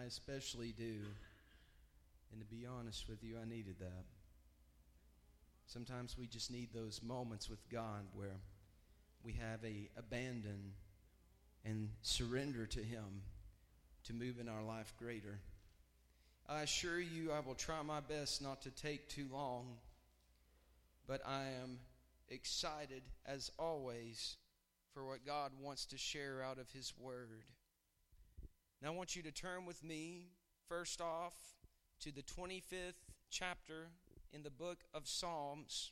especially do. And to be honest with you, I needed that. Sometimes we just need those moments with God where we have a abandon and surrender to Him to move in our life greater. I assure you, I will try my best not to take too long, but I am excited as always for what God wants to share out of His Word. Now I want you to turn with me, first off, to the 25th chapter in the book of Psalms.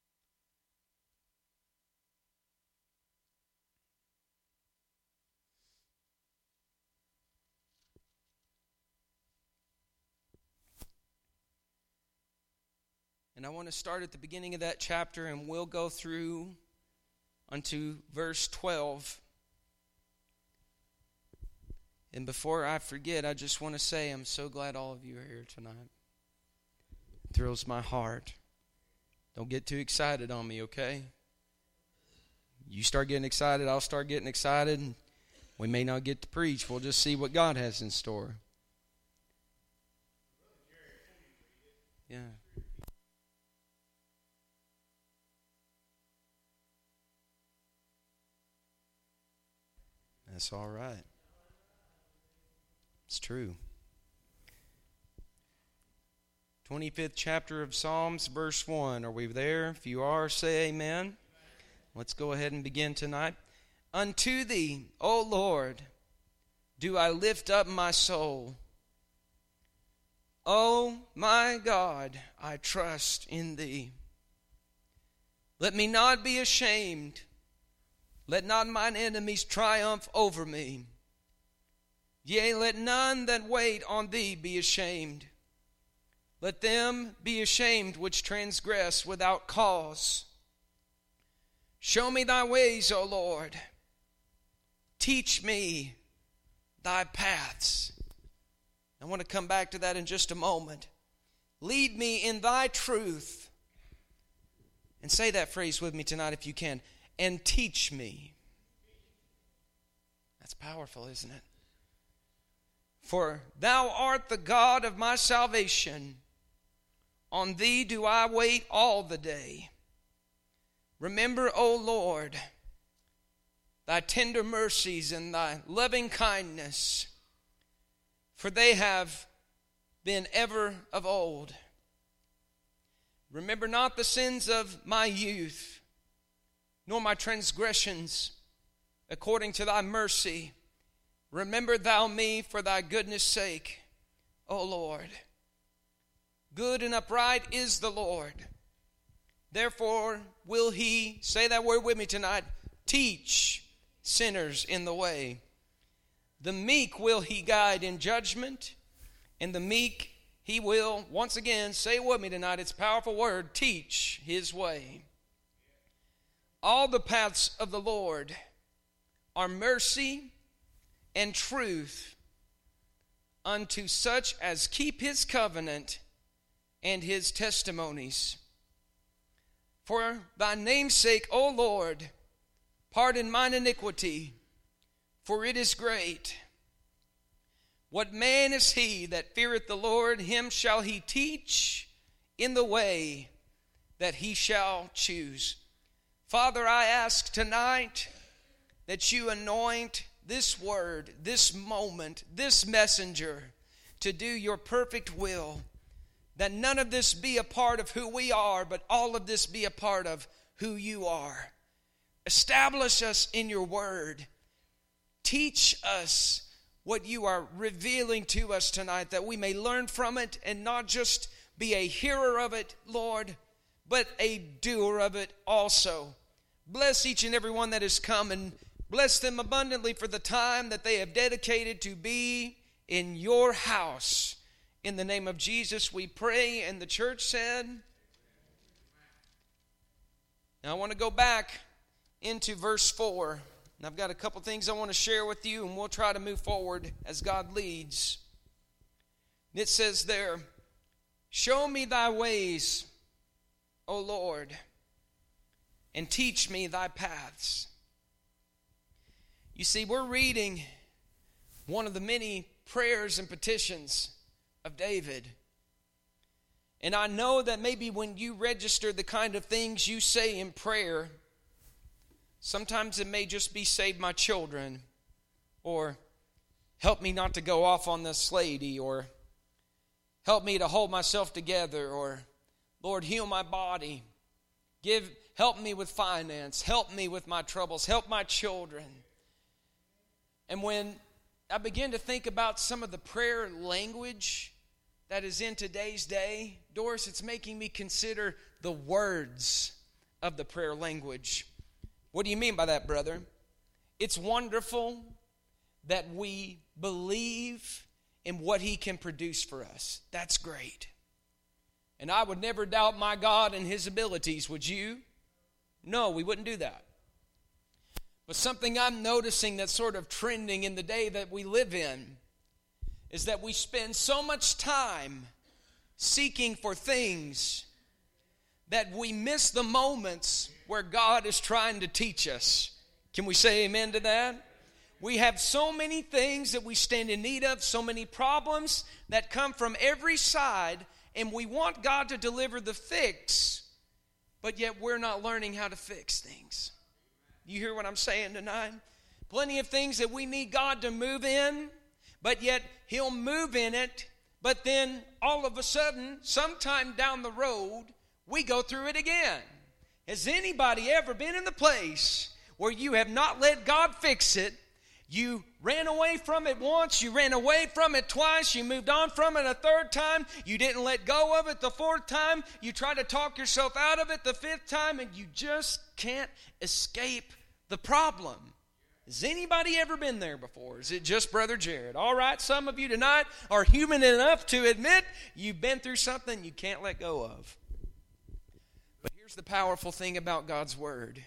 And I want to start at the beginning of that chapter, and we'll go through unto verse 12. And before I forget, I just want to say I'm so glad all of you are here tonight. It thrills my heart. Don't get too excited on me, okay? You start getting excited, I'll start getting excited. And we may not get to preach. We'll just see what God has in store. Yeah. That's all right. It's true. 25th chapter of Psalms, verse 1. Are we there? If you are, say amen. Let's go ahead and begin tonight. Unto Thee, O Lord, do I lift up my soul. O my God, I trust in Thee. Let me not be ashamed. Let not mine enemies triumph over me. Yea, let none that wait on Thee be ashamed. Let them be ashamed which transgress without cause. Show me Thy ways, O Lord. Teach me Thy paths. I want to come back to that in just a moment. Lead me in Thy truth. And say that phrase with me tonight if you can. And teach me. That's powerful, isn't it? For Thou art the God of my salvation. On Thee do I wait all the day. Remember, O Lord, Thy tender mercies and Thy loving kindness, for they have been ever of old. Remember not the sins of my youth, nor my transgressions. According to Thy mercy, remember Thou me for Thy goodness' sake, O Lord. Good and upright is the Lord. Therefore will He, say that word with me tonight, teach sinners in the way. The meek will He guide in judgment, and the meek He will, once again, say it with me tonight, it's a powerful word, teach His way. All the paths of the Lord are mercy and truth unto such as keep His covenant and His testimonies. For Thy name's sake, O Lord, pardon mine iniquity, for it is great. What man is he that feareth the Lord? Him shall He teach in the way that he shall choose. Father, I ask tonight that You anoint this word, this moment, this messenger to do Your perfect will. That none of this be a part of who we are, but all of this be a part of who You are. Establish us in Your word. Teach us what You are revealing to us tonight, that we may learn from it and not just be a hearer of it, Lord, but a doer of it also. Bless each and every one that has come, and bless them abundantly for the time that they have dedicated to be in Your house. In the name of Jesus we pray, and the church said. Now I want to go back into verse 4. And I've got a couple things I want to share with you, and we'll try to move forward as God leads. It says there, show me Thy ways, O Lord, and teach me Thy paths. You see, we're reading one of the many prayers and petitions of David. And I know that maybe when you register the kind of things you say in prayer, sometimes it may just be save my children, or help me not to go off on this lady, or help me to hold myself together, or Lord, heal my body. Help me with finance. Help me with my troubles. Help my children. And when I begin to think about some of the prayer language that is in today's day, Doris, it's making me consider the words of the prayer language. What do you mean by that, brother? It's wonderful that we believe in what He can produce for us. That's great. And I would never doubt my God and His abilities, would you? No, we wouldn't do that. But something I'm noticing that's sort of trending in the day that we live in is that we spend so much time seeking for things that we miss the moments where God is trying to teach us. Can we say amen to that? We have so many things that we stand in need of, so many problems that come from every side, and we want God to deliver the fix, but yet we're not learning how to fix things. You hear what I'm saying tonight? Plenty of things that we need God to move in, but yet He'll move in it, but then all of a sudden, sometime down the road, we go through it again. Has anybody ever been in the place where you have not let God fix it? You ran away from it once, you ran away from it twice, you moved on from it a third time, you didn't let go of it the fourth time, you tried to talk yourself out of it the fifth time, and you just can't escape the problem. Has anybody ever been there before? Is it just Brother Jared? All right, some of you tonight are human enough to admit you've been through something you can't let go of. But here's the powerful thing about God's Word.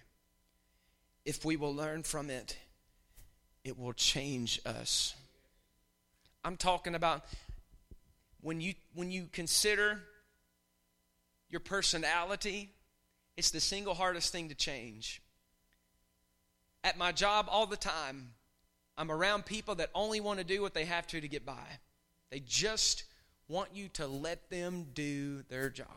If we will learn from it, it will change us. I'm talking about when you consider your personality, it's the single hardest thing to change. At my job all the time, I'm around people that only want to do what they have to get by. They just want you to let them do their job.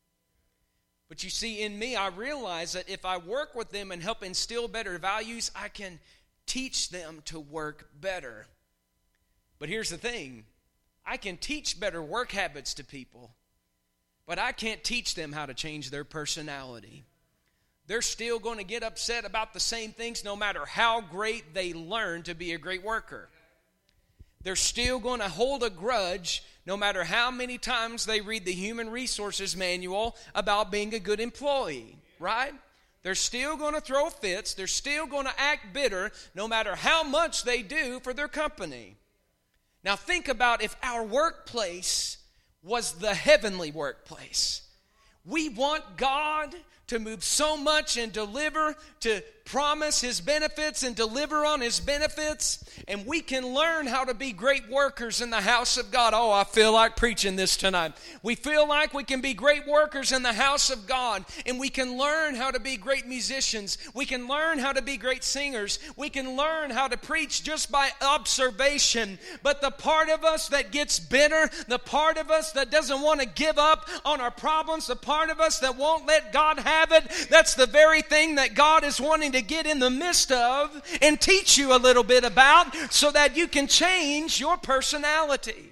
But you see, in me, I realize that if I work with them and help instill better values, I can teach them to work better. But here's the thing. I can teach better work habits to people, but I can't teach them how to change their personality. They're still going to get upset about the same things no matter how great they learn to be a great worker. They're still going to hold a grudge no matter how many times they read the Human Resources Manual about being a good employee, right? They're still going to throw fits. They're still going to act bitter no matter how much they do for their company. Now think about if our workplace was the heavenly workplace. We want God to move so much and deliver, to promise His benefits and deliver on His benefits. And we can learn how to be great workers in the house of God. Oh, I feel like preaching this tonight. We feel like we can be great workers in the house of God. And we can learn how to be great musicians. We can learn how to be great singers. We can learn how to preach just by observation. But the part of us that gets bitter, the part of us that doesn't want to give up on our problems, the part of us that won't let God have it, that's the very thing that God is wanting to get in the midst of and teach you a little bit about so that you can change your personality.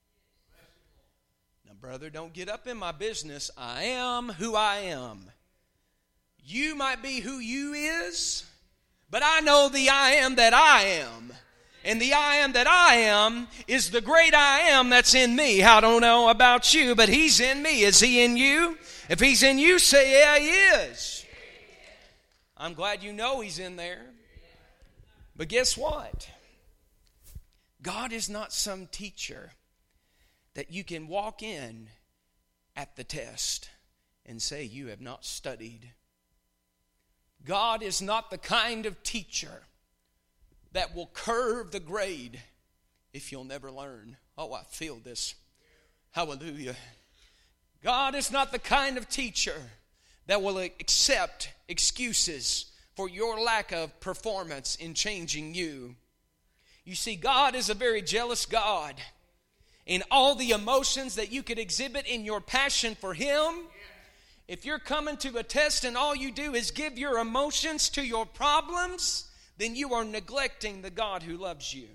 Now, brother, don't get up in my business. I am who I am. You might be who you is, but I know the I am that I am. And the I am that I am is the great I am that's in me. I don't know about you, but He's in me. Is He in you? If He's in you, say, yeah, He is. I'm glad you know He's in there. But guess what? God is not some teacher that you can walk in at the test and say you have not studied. God is not the kind of teacher that will curve the grade if you'll never learn. Oh, I feel this. Hallelujah. God is not the kind of teacher that will accept excuses for your lack of performance in changing you. You see, God is a very jealous God. And all the emotions that you could exhibit in your passion for Him, if you're coming to a test and all you do is give your emotions to your problems, then you are neglecting the God who loves you.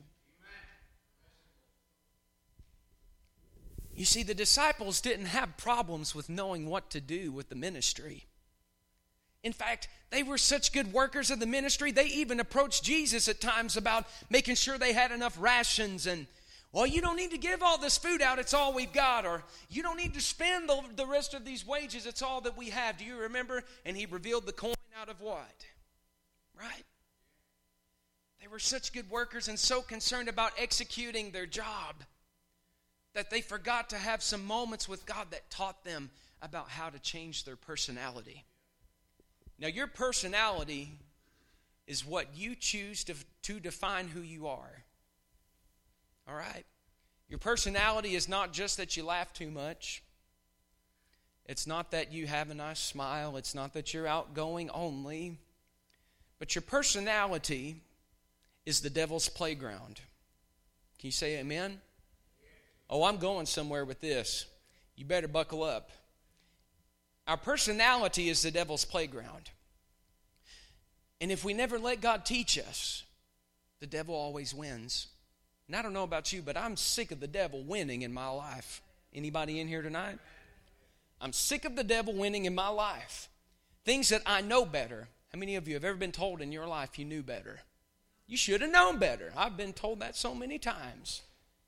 You see, the disciples didn't have problems with knowing what to do with the ministry. In fact, they were such good workers of the ministry, they even approached Jesus at times about making sure they had enough rations and, well, you don't need to give all this food out, it's all we've got. Or you don't need to spend the rest of these wages, it's all that we have. Do you remember? And He revealed the coin out of what? Right? They were such good workers and so concerned about executing their job that they forgot to have some moments with God that taught them about how to change their personality. Now, your personality is what you choose to define who you are. All right? Your personality is not just that you laugh too much. It's not that you have a nice smile. It's not that you're outgoing only. But your personality is the devil's playground. Can you say amen? Oh, I'm going somewhere with this. You better buckle up. Our personality is the devil's playground. And if we never let God teach us, the devil always wins. And I don't know about you, but I'm sick of the devil winning in my life. Anybody in here tonight? I'm sick of the devil winning in my life. Things that I know better. How many of you have ever been told in your life you knew better? You should have known better. I've been told that so many times.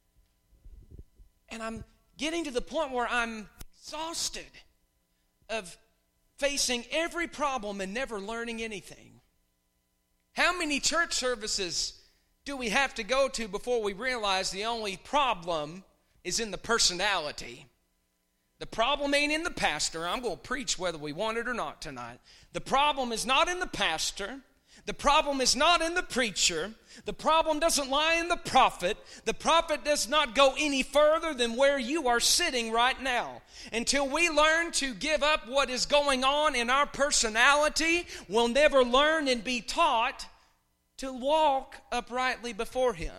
And I'm getting to the point where I'm exhausted of facing every problem and never learning anything. How many church services do we have to go to before we realize the only problem is in the personality? The problem ain't in the pastor. I'm going to preach whether we want it or not tonight. The problem is not in the pastor. The problem is not in the preacher. The problem doesn't lie in the prophet. The prophet does not go any further than where you are sitting right now. Until we learn to give up what is going on in our personality, we'll never learn and be taught to walk uprightly before Him.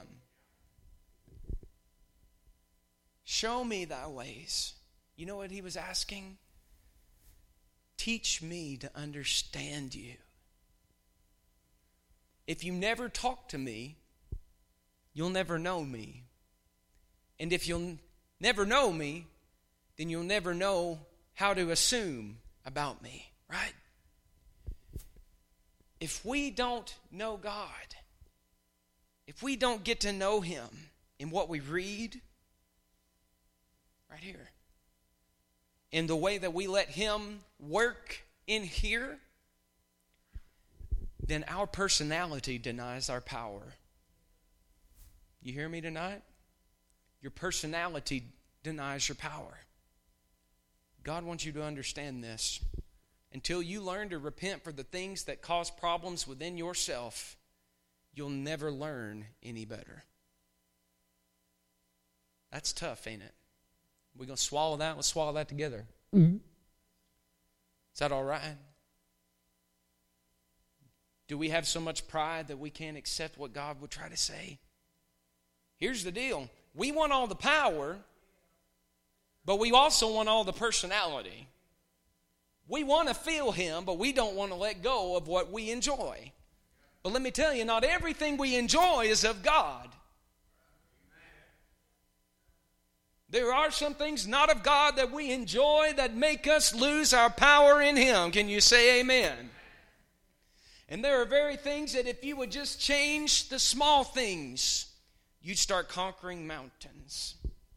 Show me thy ways. You know what he was asking? Teach me to understand you. If you never talk to me, you'll never know me. And if you'll never know me, then you'll never know how to assume about me, right? If we don't know God, if we don't get to know Him in what we read, right here, in the way that we let Him work in here, then our personality denies our power. You hear me tonight? Your personality denies your power. God wants you to understand this. Until you learn to repent for the things that cause problems within yourself, you'll never learn any better. That's tough, ain't it? We're going to swallow that? Let's swallow that together. Mm-hmm. Is that all right? Do we have so much pride that we can't accept what God would try to say? Here's the deal. We want all the power, but we also want all the personality. We want to feel Him, but we don't want to let go of what we enjoy. But let me tell you, not everything we enjoy is of God. There are some things not of God that we enjoy that make us lose our power in Him. Can you say amen? And there are very things that if you would just change the small things, you'd start conquering mountains.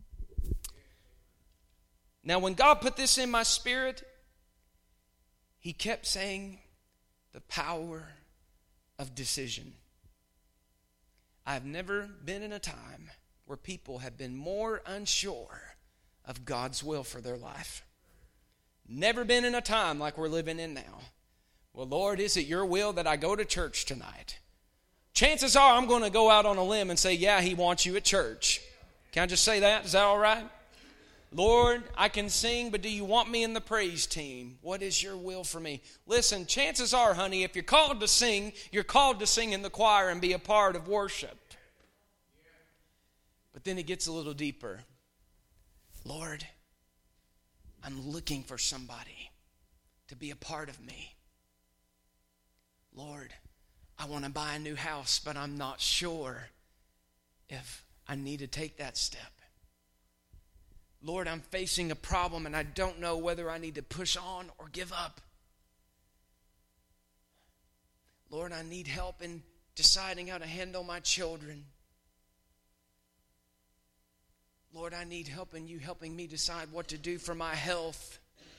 Now, when God put this in my spirit, He kept saying the power of decision. I've never been in a time where people have been more unsure of God's will for their life. Never been in a time like we're living in now. Well, Lord, is it your will that I go to church tonight? Chances are I'm going to go out on a limb and say, yeah, He wants you at church. Can I just say that? Is that all right? Lord, I can sing, but do you want me in the praise team? What is your will for me? Listen, chances are, honey, if you're called to sing, you're called to sing in the choir and be a part of worship. But then it gets a little deeper. Lord, I'm looking for somebody to be a part of me. Lord, I want to buy a new house, but I'm not sure if I need to take that step. Lord, I'm facing a problem and I don't know whether I need to push on or give up. Lord, I need help in deciding how to handle my children. Lord, I need help in you helping me decide what to do for my health.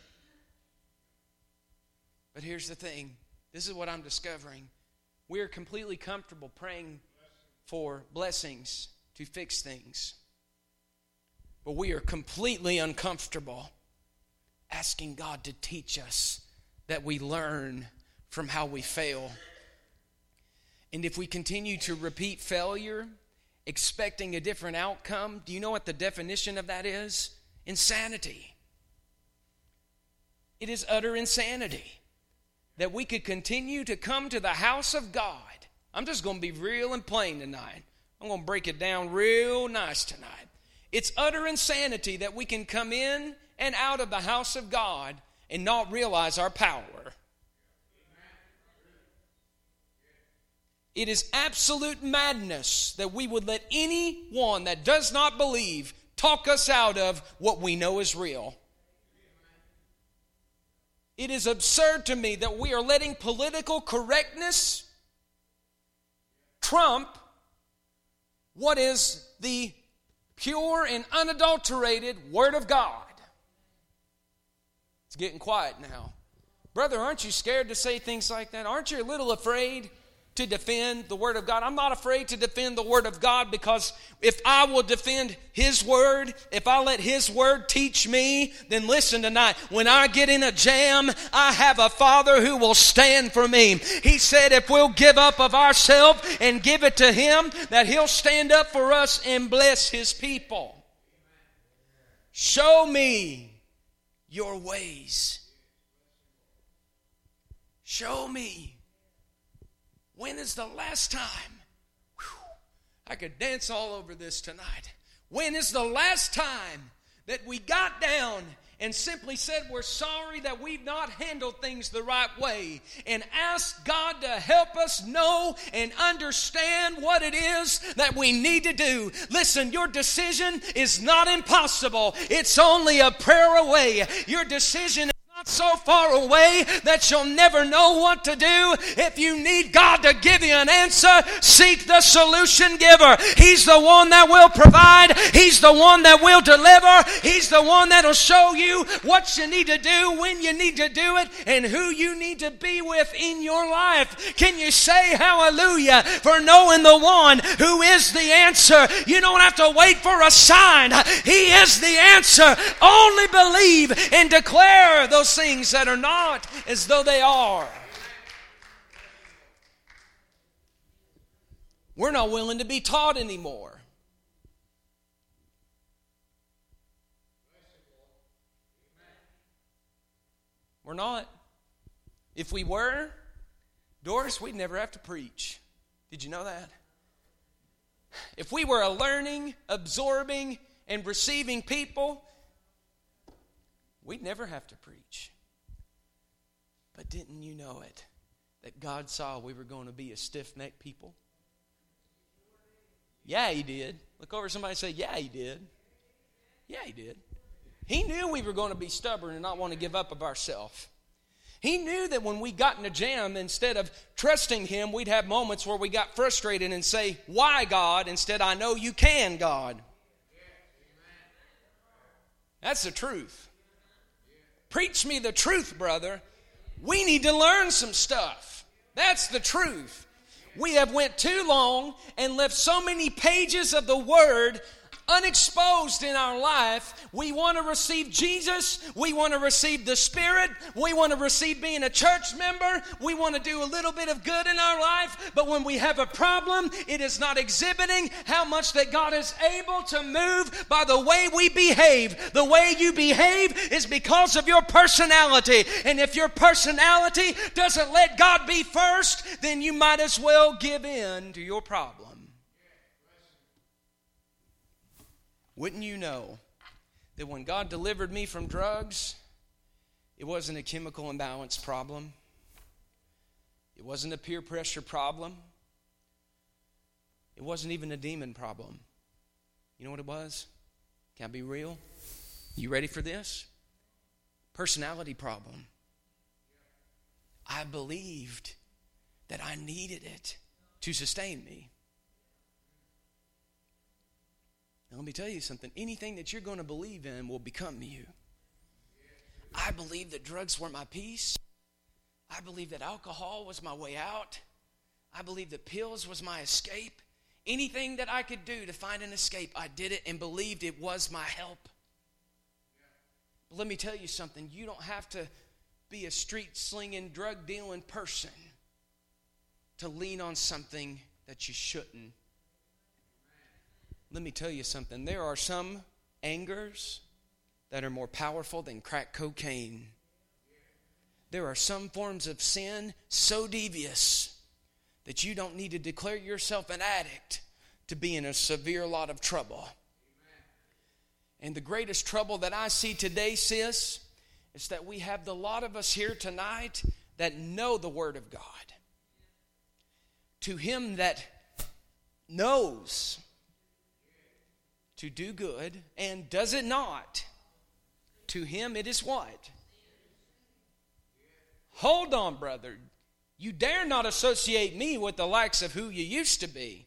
But here's the thing. This is what I'm discovering. We're completely comfortable praying for blessings to fix things. But we are completely uncomfortable asking God to teach us that we learn from how we fail. And if we continue to repeat failure, expecting a different outcome, do you know what the definition of that is? Insanity. It is utter insanity that we could continue to come to the house of God. I'm just going to be real and plain tonight. I'm going to break it down real nice tonight. It's utter insanity that we can come in and out of the house of God and not realize our power. It is absolute madness that we would let anyone that does not believe talk us out of what we know is real. It is absurd to me that we are letting political correctness trump what is the pure and unadulterated Word of God. It's getting quiet now. Brother, aren't you scared to say things like that? Aren't you a little afraid to defend the Word of God? I'm not afraid to defend the Word of God, because if I will defend His Word, if I let His Word teach me, then listen tonight, when I get in a jam, I have a Father who will stand for me. He said if we'll give up of ourselves and give it to Him, that He'll stand up for us and bless His people. Show me your ways. Show me. When is the last time? I could dance all over this tonight. When is the last time that we got down and simply said we're sorry that we've not handled things the right way, and asked God to help us know and understand what it is that we need to do? Listen, your decision is not impossible. It's only a prayer away. Your decision so far away that you'll never know what to do. If you need God to give you an answer, seek the solution giver. He's the one that will provide. He's the one that will deliver. He's the one that'll show you what you need to do, when you need to do it, and who you need to be with in your life. Can you say hallelujah for knowing the one who is the answer? You don't have to wait for a sign. He is the answer. Only believe and declare those things that are not as though they are. We're not willing to be taught anymore. We're not. If we were, Doris, we'd never have to preach. Did you know that? If we were a learning, absorbing, and receiving people, we'd never have to preach. But didn't you know it? That God saw we were going to be a stiff-necked people? Yeah, He did. Look over at somebody and say, yeah, He did. Yeah, He did. He knew we were going to be stubborn and not want to give up of ourselves. He knew that when we got in a jam, instead of trusting Him, we'd have moments where we got frustrated and say, why, God? Instead, I know you can, God. That's the truth. Preach me the truth, brother. We need to learn some stuff. That's the truth. We have went too long and left so many pages of the Word unexposed in our life. We want to receive Jesus. We want to receive the Spirit. We want to receive being a church member. We want to do a little bit of good in our life. But when we have a problem, it is not exhibiting how much that God is able to move by the way we behave. The way you behave is because of your personality. And if your personality doesn't let God be first, then you might as well give in to your problem. Wouldn't you know that when God delivered me from drugs, it wasn't a chemical imbalance problem. It wasn't a peer pressure problem. It wasn't even a demon problem. You know what it was? Can I be real? You ready for this? Personality problem. I believed that I needed it to sustain me. Now let me tell you something. Anything that you're going to believe in will become you. I believed that drugs were my peace. I believed that alcohol was my way out. I believed that pills was my escape. Anything that I could do to find an escape, I did it and believed it was my help. But let me tell you something. You don't have to be a street-slinging, drug-dealing person to lean on something that you shouldn't. Let me tell you something. There are some angers that are more powerful than crack cocaine. There are some forms of sin so devious that you don't need to declare yourself an addict to be in a severe lot of trouble. And the greatest trouble that I see today, sis, is that we have the lot of us here tonight that know the Word of God. To him that knows to do good and does it not, to him it is what? Hold on, brother. You dare not associate me with the likes of who you used to be.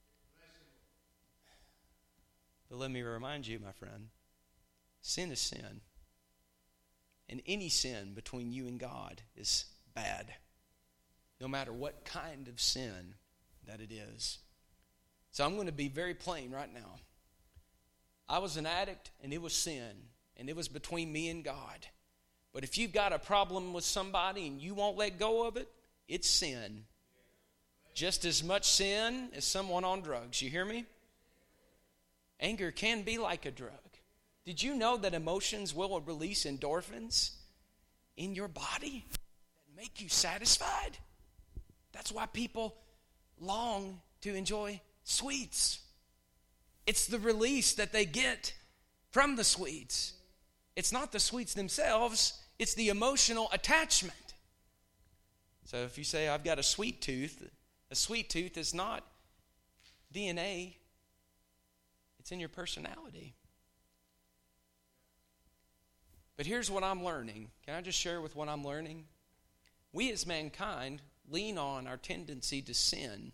But let me remind you, my friend, sin is sin. And any sin between you and God is bad. No matter what kind of sin that it is. So I'm going to be very plain right now. I was an addict and it was sin. And it was between me and God. But if you've got a problem with somebody and you won't let go of it, it's sin. Just as much sin as someone on drugs. You hear me? Anger can be like a drug. Did you know that emotions will release endorphins in your body that make you satisfied? That's why people long to enjoy sweets. It's the release that they get from the sweets. It's not the sweets themselves, it's the emotional attachment. So if you say, I've got a sweet tooth is not DNA. It's in your personality. But here's what I'm learning. Can I just share with what I'm learning? We as mankind lean on our tendency to sin.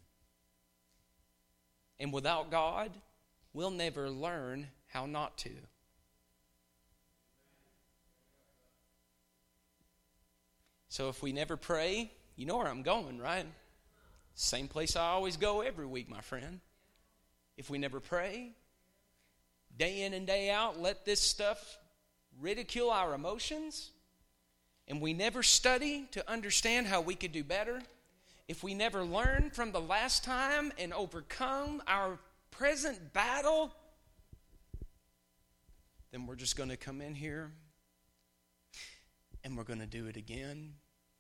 And without God, we'll never learn how not to. So if we never pray, you know where I'm going, right? Same place I always go every week, my friend. If we never pray, day in and day out, let this stuff ridicule our emotions, and we never study to understand how we could do better, if we never learn from the last time and overcome our present battle, then we're just going to come in here and we're going to do it again.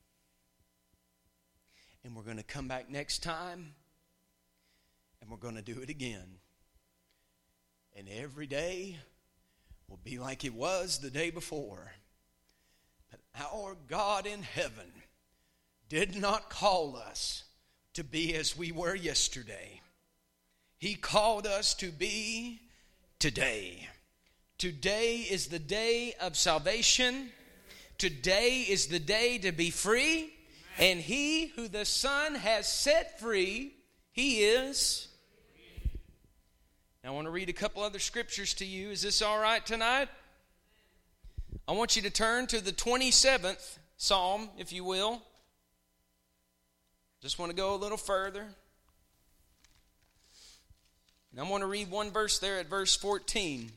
And we're going to come back next time and we're going to do it again. And every day will be like it was the day before. But our God in heaven did not call us to be as we were yesterday. He called us to be today. Today is the day of salvation. Today is the day to be free. And he who the Son has set free, he is. Now I want to read a couple other scriptures to you. Is this all right tonight? I want you to turn to the 27th Psalm, if you will. Just want to go a little further. And I'm going to read one verse there at verse 14.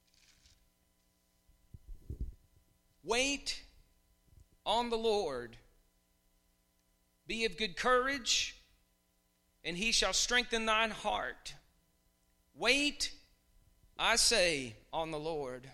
Wait on the Lord. Be of good courage, and he shall strengthen thine heart. Wait, I say, on the Lord.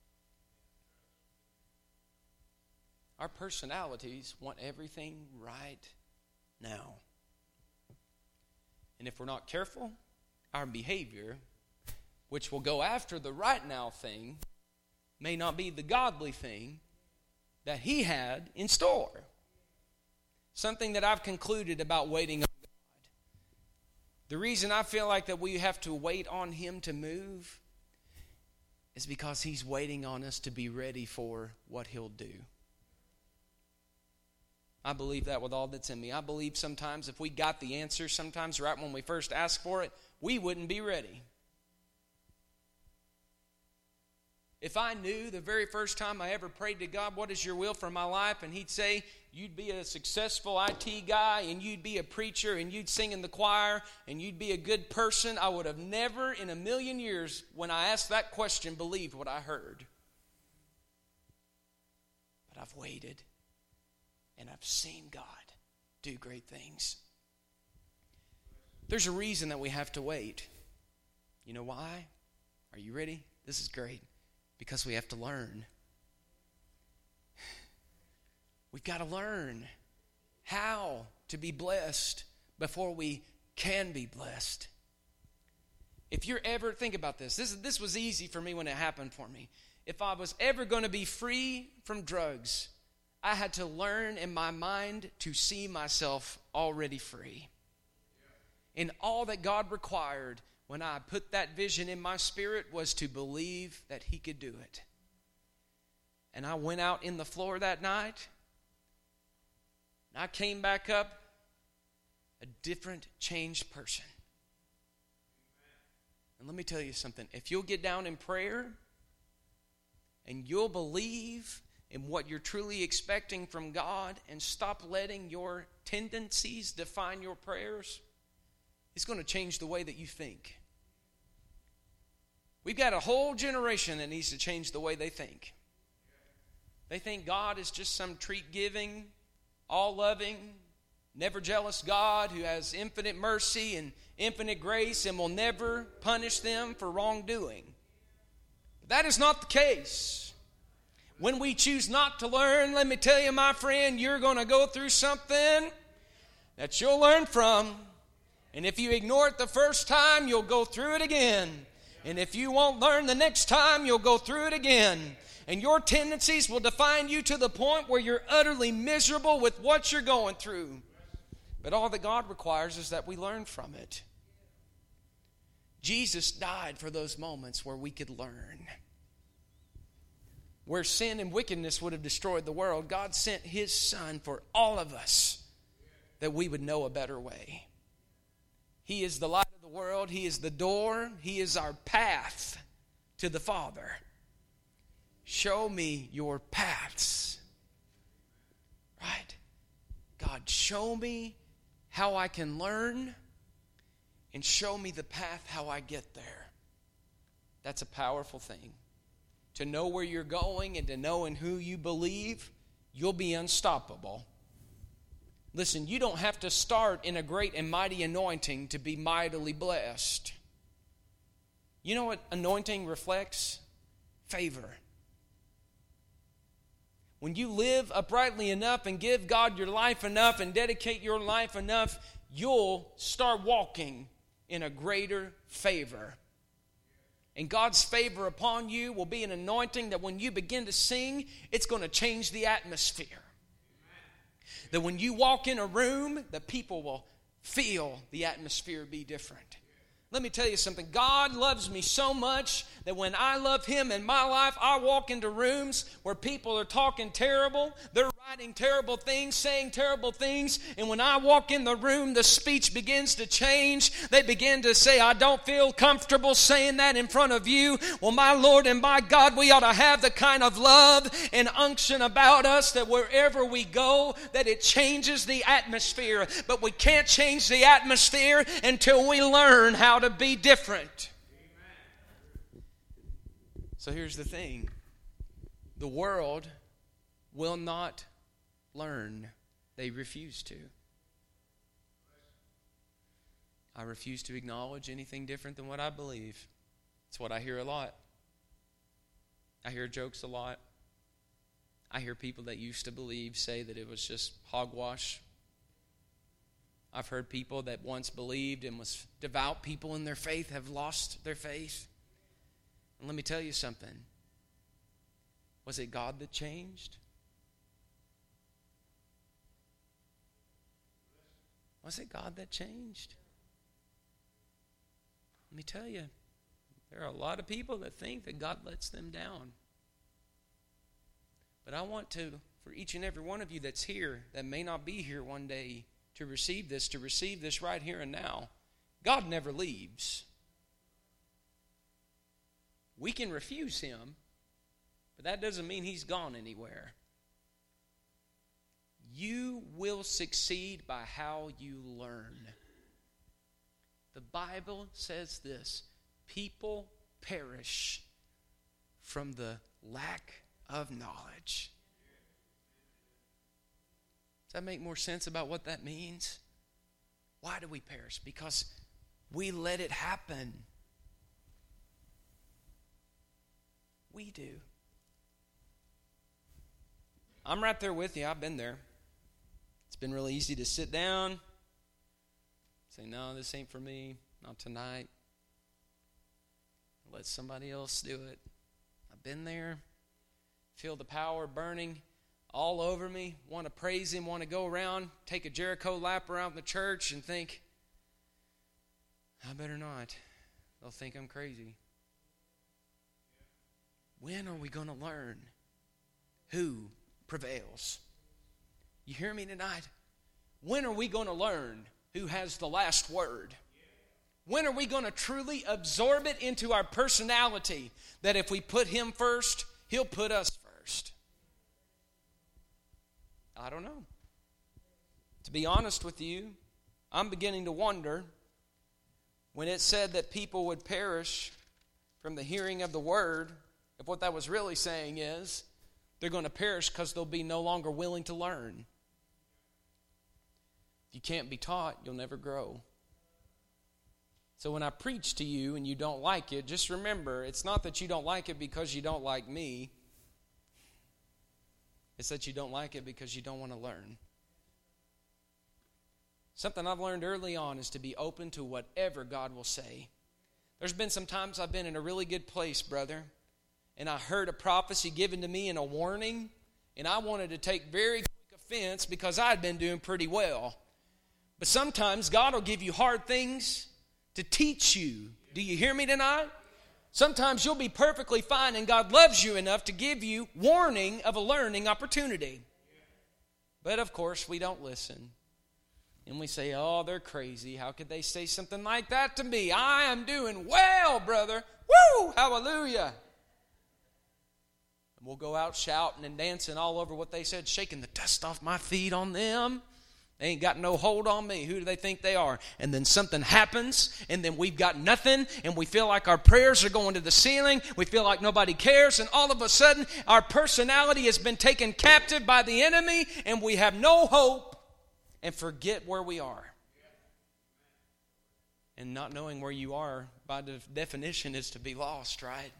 Our personalities want everything right now. And if we're not careful, our behavior which will go after the right now thing, may not be the godly thing that he had in store. Something that I've concluded about waiting on God. The reason I feel like that we have to wait on him to move is because he's waiting on us to be ready for what he'll do. I believe that with all that's in me. I believe sometimes if we got the answer, sometimes right when we first ask for it, we wouldn't be ready. If I knew the very first time I ever prayed to God, what is your will for my life? And he'd say, you'd be a successful IT guy, and you'd be a preacher, and you'd sing in the choir, and you'd be a good person, I would have never in a million years, when I asked that question, believed what I heard. But I've waited, and I've seen God do great things. There's a reason that we have to wait. You know why? Are you ready? This is great. Because we have to learn. We've got to learn how to be blessed before we can be blessed. If you're ever, think about this. This was easy for me when it happened for me. If I was ever going to be free from drugs, I had to learn in my mind to see myself already free. And all that God required when I put that vision in my spirit was to believe that he could do it. And I went out in the floor that night, and I came back up a different, changed person. And let me tell you something. If you'll get down in prayer and you'll believe in what you're truly expecting from God and stop letting your tendencies define your prayers, it's going to change the way that you think. We've got a whole generation that needs to change the way they think. They think God is just some treat-giving, all-loving, never-jealous God who has infinite mercy and infinite grace and will never punish them for wrongdoing. But that is not the case. When we choose not to learn, let me tell you, my friend, you're going to go through something that you'll learn from. And if you ignore it the first time, you'll go through it again. And if you won't learn the next time, you'll go through it again. And your tendencies will define you to the point where you're utterly miserable with what you're going through. But all that God requires is that we learn from it. Jesus died for those moments where we could learn. Where sin and wickedness would have destroyed the world, God sent his Son for all of us that we would know a better way. He is the light of the world. He is the door. He is our path to the Father. Show me your paths. Right? God, show me how I can learn and show me the path how I get there. That's a powerful thing. To know where you're going and to know in who you believe, you'll be unstoppable. Listen, you don't have to start in a great and mighty anointing to be mightily blessed. You know what anointing reflects? Favor. When you live uprightly enough and give God your life enough and dedicate your life enough, you'll start walking in a greater favor. And God's favor upon you will be an anointing that when you begin to sing, it's going to change the atmosphere. That when you walk in a room, the people will feel the atmosphere be different. Let me tell you something. God loves me so much that when I love him in my life, I walk into rooms where people are talking terrible. They're writing terrible things, saying terrible things. And when I walk in the room, the speech begins to change. They begin to say, I don't feel comfortable saying that in front of you. Well, my Lord and my God, we ought to have the kind of love and unction about us that wherever we go, that it changes the atmosphere. But we can't change the atmosphere until we learn how to be different. So here's the thing. The world will not learn. They refuse to. I refuse to acknowledge anything different than what I believe. It's what I hear a lot. I hear jokes a lot. I hear people that used to believe say that it was just hogwash. I've heard people that once believed and was devout people in their faith have lost their faith. And let me tell you something. Was it God that changed? Was it God that changed? Let me tell you, there are a lot of people that think that God lets them down. But I want to, for each and every one of you that's here, that may not be here one day, to receive this right here and now. God never leaves. We can refuse Him, but that doesn't mean He's gone anywhere. You will succeed by how you learn. The Bible says this: people perish from the lack of knowledge. Does that make more sense about what that means? Why do we perish? Because we let it happen. We do. I'm right there with you. I've been there. It's been really easy to sit down, say, no, this ain't for me, not tonight. Let somebody else do it. I've been there. Feel the power burning all over me. Want to praise Him, want to go around, take a Jericho lap around the church and think, I better not. They'll think I'm crazy. When are we going to learn who prevails? You hear me tonight? When are we going to learn who has the last word? When are we going to truly absorb it into our personality that if we put Him first, He'll put us first? I don't know. To be honest with you, I'm beginning to wonder, when it said that people would perish from the hearing of the word, if what that was really saying is they're going to perish because they'll be no longer willing to learn. If you can't be taught, you'll never grow. So when I preach to you and you don't like it, just remember, it's not that you don't like it because you don't like me. It's that you don't like it because you don't want to learn. Something I've learned early on is to be open to whatever God will say. There's been some times I've been in a really good place, brother, and I heard a prophecy given to me and a warning, and I wanted to take very quick offense because I had been doing pretty well. But sometimes God will give you hard things to teach you. Do you hear me tonight? Sometimes you'll be perfectly fine and God loves you enough to give you warning of a learning opportunity. But of course we don't listen. And we say, oh, they're crazy. How could they say something like that to me? I am doing well, brother. Woo! Hallelujah. And we'll go out shouting and dancing all over what they said, shaking the dust off my feet on them. They ain't got no hold on me. Who do they think they are? And then something happens, and then we've got nothing, and we feel like our prayers are going to the ceiling. We feel like nobody cares, and all of a sudden, our personality has been taken captive by the enemy, and we have no hope and forget where we are. And not knowing where you are, by definition, is to be lost, right?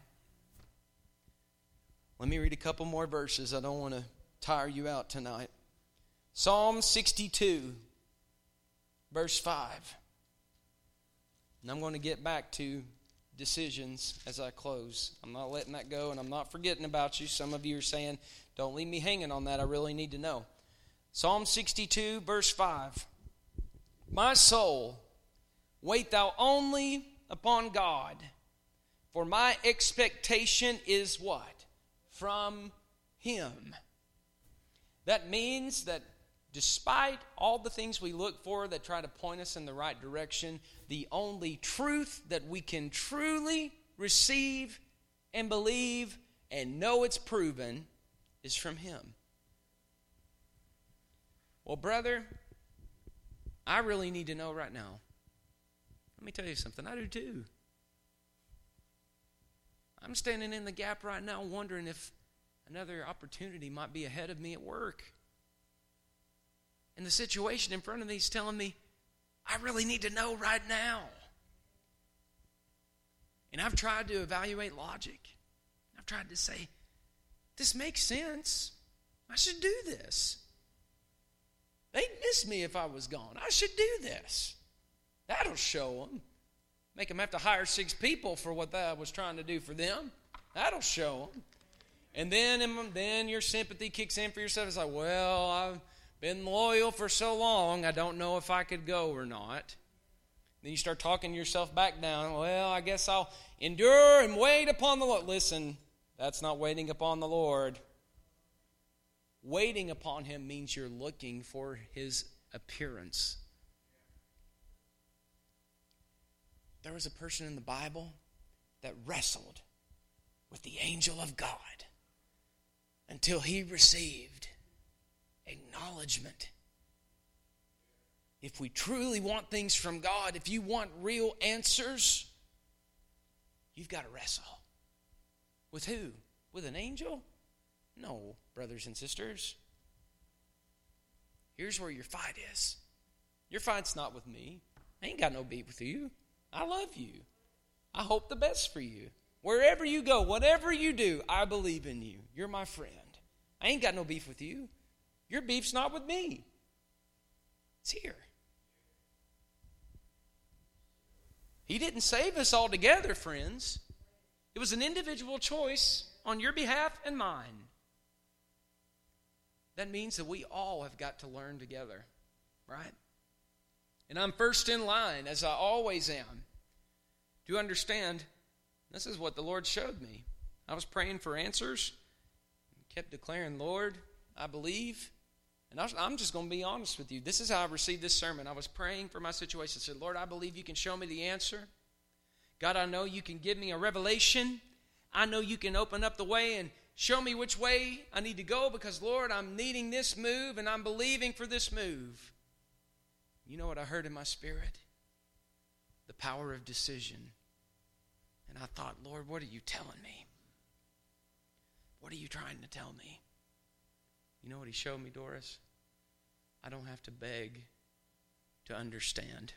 Let me read a couple more verses. I don't want to tire you out tonight. Psalm 62, verse 5. And I'm going to get back to decisions as I close. I'm not letting that go, and I'm not forgetting about you. Some of you are saying, don't leave me hanging on that. I really need to know. Psalm 62, verse 5. My soul, wait thou only upon God, for my expectation is what? From Him. That means that despite all the things we look for that try to point us in the right direction, the only truth that we can truly receive and believe and know it's proven is from Him. Well, brother, I really need to know right now. Let me tell you something. I do too. I'm standing in the gap right now wondering if another opportunity might be ahead of me at work. And the situation in front of me is telling me, I really need to know right now. And I've tried to evaluate logic. I've tried to say, this makes sense. I should do this. They'd miss me if I was gone. I should do this. That'll show them. Make them have to hire 6 people for what I was trying to do for them. That'll show them. And then your sympathy kicks in for yourself. It's like, well, I've been loyal for so long, I don't know if I could go or not. Then you start talking yourself back down. Well, I guess I'll endure and wait upon the Lord. Listen, that's not waiting upon the Lord. Waiting upon Him means you're looking for His appearance. There was a person in the Bible that wrestled with the angel of God until he received acknowledgement. If we truly want things from God, if you want real answers, you've got to wrestle. With who? With an angel? No, brothers and sisters. Here's where your fight is. Your fight's not with me. I ain't got no beef with you. I love you. I hope the best for you. Wherever you go, whatever you do, I believe in you. You're my friend. I ain't got no beef with you. Your beef's not with me. It's here. He didn't save us altogether, friends. It was an individual choice on your behalf and mine. That means that we all have got to learn together, right? And I'm first in line, as I always am, to understand this is what the Lord showed me. I was praying for answers, kept declaring, Lord, I believe. And I'm just going to be honest with you. This is how I received this sermon. I was praying for my situation. I said, Lord, I believe you can show me the answer. God, I know you can give me a revelation. I know you can open up the way and show me which way I need to go because, Lord, I'm needing this move and I'm believing for this move. You know what I heard in my spirit? The power of decision. And I thought, Lord, what are you telling me? What are you trying to tell me? You know what He showed me, Doris? I don't have to beg to understand.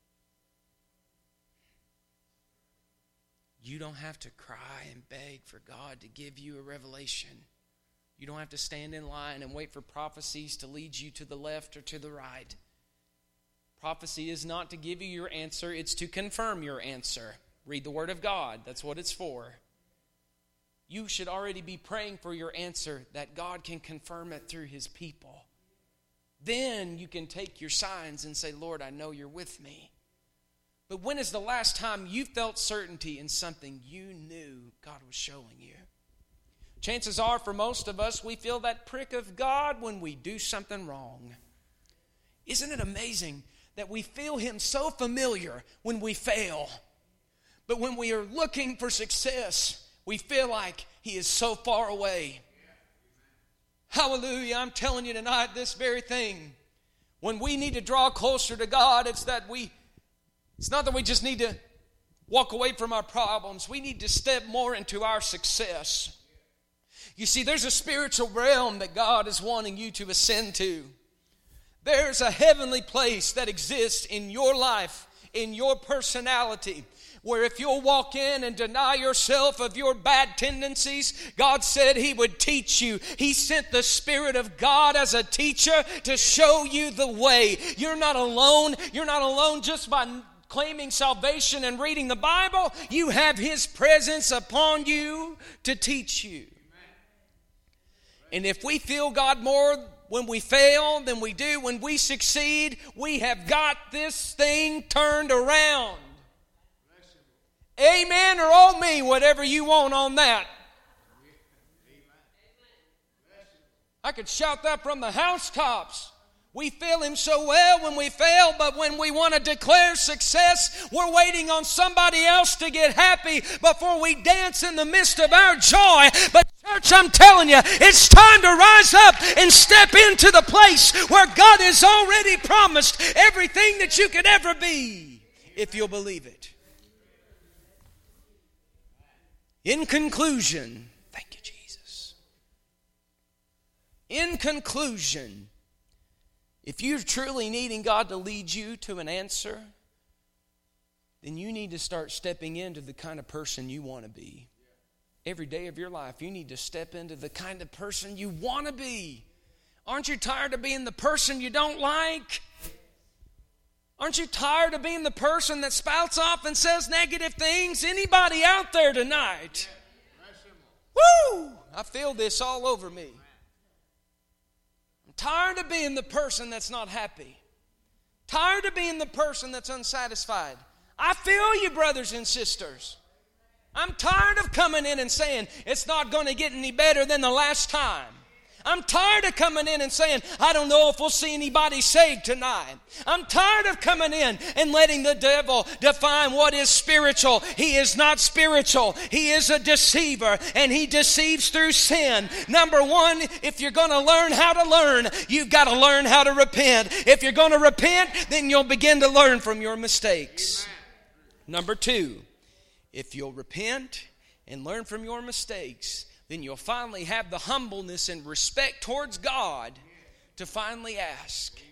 You don't have to cry and beg for God to give you a revelation. You don't have to stand in line and wait for prophecies to lead you to the left or to the right. Prophecy is not to give you your answer, it's to confirm your answer. Read the Word of God. That's what it's for. You should already be praying for your answer that God can confirm it through His people. Then you can take your signs and say, Lord, I know you're with me. But when is the last time you felt certainty in something you knew God was showing you? Chances are for most of us, we feel that prick of God when we do something wrong. Isn't it amazing that we feel Him so familiar when we fail? But when we are looking for success, we feel like He is so far away. Hallelujah, I'm telling you tonight this very thing. When we need to draw closer to God, it's not that we just need to walk away from our problems. We need to step more into our success. You see, there's a spiritual realm that God is wanting you to ascend to. There's a heavenly place that exists in your life, in your personality, where if you'll walk in and deny yourself of your bad tendencies, God said He would teach you. He sent the Spirit of God as a teacher to show you the way. You're not alone. You're not alone just by claiming salvation and reading the Bible. You have His presence upon you to teach you. And if we feel God more when we fail than we do when we succeed, we have got this thing turned around. Amen or oh me, whatever you want on that. I could shout that from the housetops. We feel Him so well when we fail, but when we want to declare success, we're waiting on somebody else to get happy before we dance in the midst of our joy. But church, I'm telling you, it's time to rise up and step into the place where God has already promised everything that you could ever be, if you'll believe it. In conclusion, thank you, Jesus. In conclusion, if you're truly needing God to lead you to an answer, then you need to start stepping into the kind of person you want to be. Every day of your life, you need to step into the kind of person you want to be. Aren't you tired of being the person you don't like? Aren't you tired of being the person that spouts off and says negative things? Anybody out there tonight? I feel this all over me. I'm tired of being the person that's not happy. Tired of being the person that's unsatisfied. I feel you, brothers and sisters. I'm tired of coming in and saying, it's not going to get any better than the last time. I'm tired of coming in and saying, I don't know if we'll see anybody saved tonight. I'm tired of coming in and letting the devil define what is spiritual. He is not spiritual. He is a deceiver, and he deceives through sin. Number one, if you're going to learn how to learn, you've got to learn how to repent. If you're going to repent, then you'll begin to learn from your mistakes. Amen. Number two, if you'll repent and learn from your mistakes, then you'll finally have the humbleness and respect towards God to finally ask,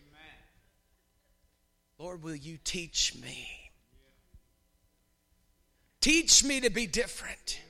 Lord, will you teach me? Teach me to be different.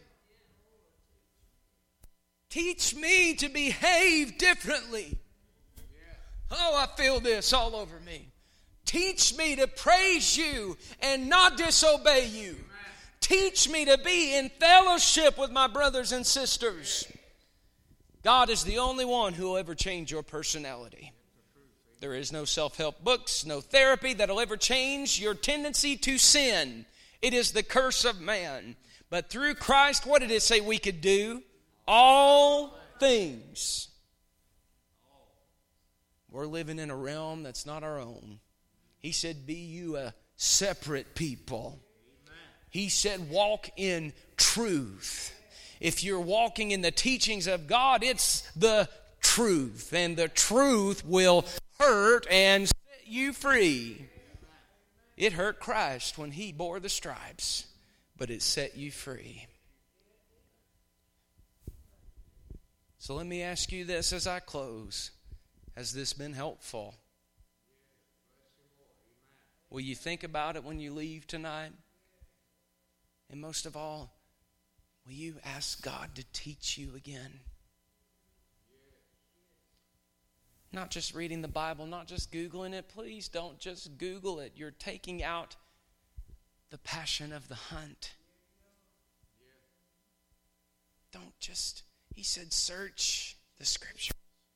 Teach me to behave differently. Oh, I feel this all over me. Teach me to praise you and not disobey you. Teach me to be in fellowship with my brothers and sisters. God is the only one who will ever change your personality. There is no self-help books, no therapy that will ever change your tendency to sin. It is the curse of man. But through Christ, what did it say we could do? All things. We're living in a realm that's not our own. He said, be you a separate people. He said, walk in truth. If you're walking in the teachings of God, it's the truth. And the truth will hurt and set you free. It hurt Christ when he bore the stripes, but it set you free. So let me ask you this as I close. Has this been helpful? Will you think about it when you leave tonight? And most of all, will you ask God to teach you again? Not just reading the Bible, not just Googling it. Please don't just Google it. You're taking out the passion of the hunt. Don't just, he said, search the Scripture.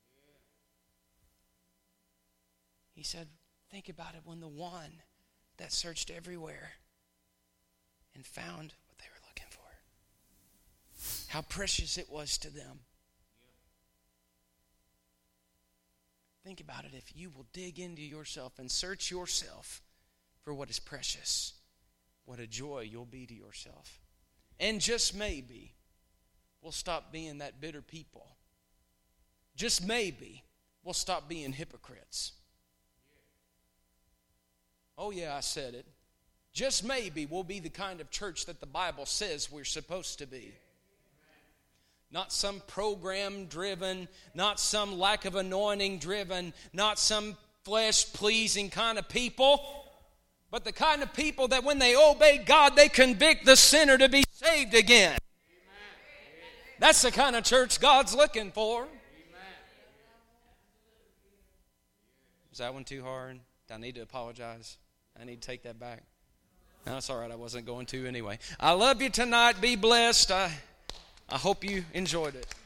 He said, think about it when the one that searched everywhere and found what they were looking for. How precious it was to them. Think about it. If you will dig into yourself and search yourself for what is precious, what a joy you'll be to yourself. And just maybe, we'll stop being that bitter people. Just maybe, we'll stop being hypocrites. Oh yeah, I said it. Just maybe we'll be the kind of church that the Bible says we're supposed to be. Not some program-driven, not some lack of anointing-driven, not some flesh-pleasing kind of people, but the kind of people that when they obey God, they convict the sinner to be saved again. That's the kind of church God's looking for. Is that one too hard? Do I need to apologize? I need to take that back. No, it's all right. I wasn't going to anyway. I love you tonight. Be blessed. I hope you enjoyed it.